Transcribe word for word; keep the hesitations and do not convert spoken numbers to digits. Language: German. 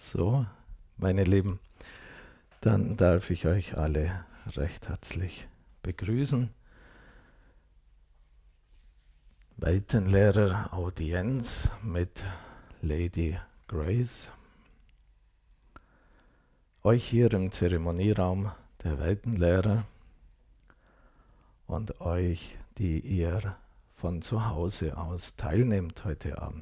So, meine Lieben, dann darf ich euch alle recht herzlich begrüßen. Weltenlehrer Audienz mit Lady Grace. Euch hier im Zeremonieraum der Weltenlehrer und euch, die ihr von zu Hause aus teilnehmt heute Abend.